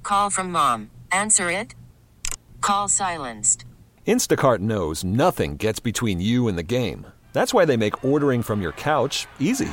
Call from mom. Answer it. Call silenced. Instacart knows nothing gets between you and the game. That's why they make ordering from your couch easy.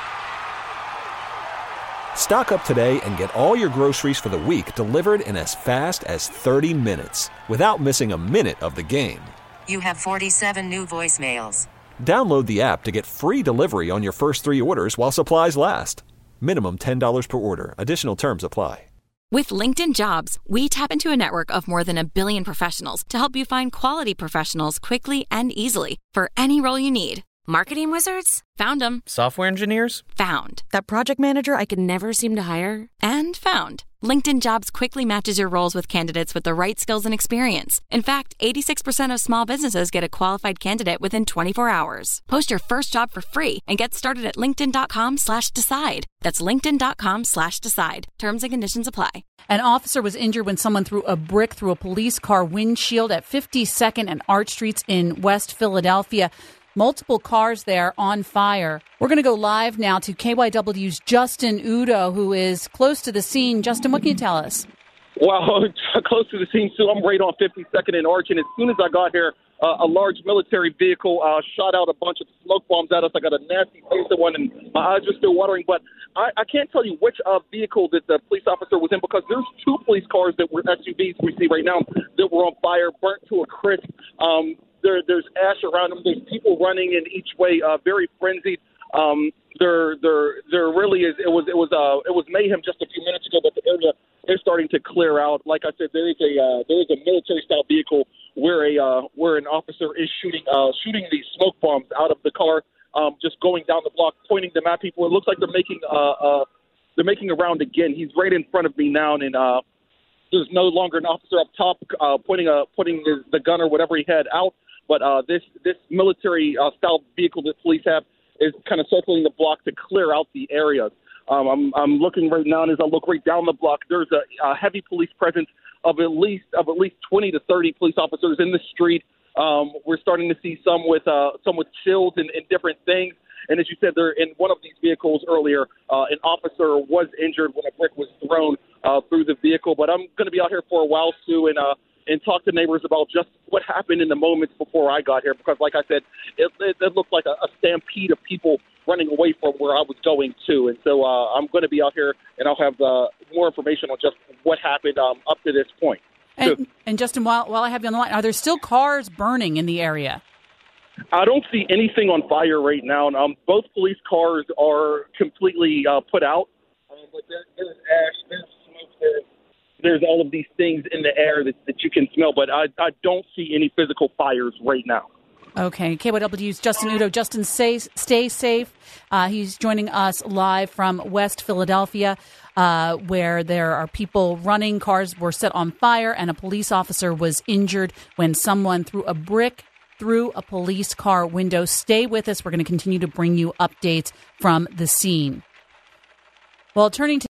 Stock up today and get all your groceries for the week delivered in as fast as 30 minutes without missing a minute of the game. You have 47 new voicemails. Download the app to get free delivery on your first 3 orders while supplies last. Minimum $10 per order. Additional terms apply. With LinkedIn Jobs, we tap into a network of more than 1 billion professionals to help you find quality professionals quickly and easily for any role you need. Marketing wizards? Found them. Software engineers? Found. That project manager I could never seem to hire? And found. LinkedIn Jobs quickly matches your roles with candidates with the right skills and experience. In fact, 86% of small businesses get a qualified candidate within 24 hours. Post your first job for free and get started at linkedin.com/decide. That's linkedin.com/decide. Terms and conditions apply. An officer was injured when someone threw a brick through a police car windshield at 52nd and Arch Streets in West Philadelphia. Multiple cars there on fire. We're going to go live now to KYW's Justin Udo, who is close to the scene. Justin, what can you tell us? Well, close to the scene, Sue. I'm right on 52nd and Arch, and as soon as I got here, a large military vehicle shot out a bunch of smoke bombs at us. I got a nasty taste of one, and my eyes are still watering. But I can't tell you which vehicle that the police officer was in, because there's 2 police cars that were SUVs we see right now that were on fire, burnt to a crisp. There's ash around them. There's people running in each way, very frenzied. There really is. It was mayhem just a few minutes ago, but the area is starting to clear out. Like I said, there is a military style vehicle where an officer is shooting these smoke bombs out of the car, just going down the block, pointing them at people. It looks like they're making a round again. He's right in front of me now, and there's no longer an officer up top pointing the gun or whatever he had out. But this military style vehicle that police have is kind of circling the block to clear out the areas. I'm looking right now, and as I look right down the block, there's a heavy police presence of at least 20 to 30 police officers in the street. We're starting to see some with shields and different things. And as you said, they're in one of these vehicles earlier. An officer was injured when a brick was thrown through the vehicle. But I'm going to be out here for a while, Sue, and talk to neighbors about just what happened in the moments before I got here. Because, like I said, it looked like a stampede of people running away from where I was going to. And so I'm going to be out here, and I'll have more information on just what happened up to this point. And Justin, while I have you on the line, are there still cars burning in the area? I don't see anything on fire right now. Both police cars are completely put out. But there's ash, there's smoke, there's all of these things in the air that you can smell. But I don't see any physical fires right now. Okay, KYW's Justin Udo. Justin, stay safe. He's joining us live from West Philadelphia, where there are people running. Cars were set on fire, and a police officer was injured when someone threw a brick through a police car window. Stay with us. We're going to continue to bring you updates from the scene. Well, turning to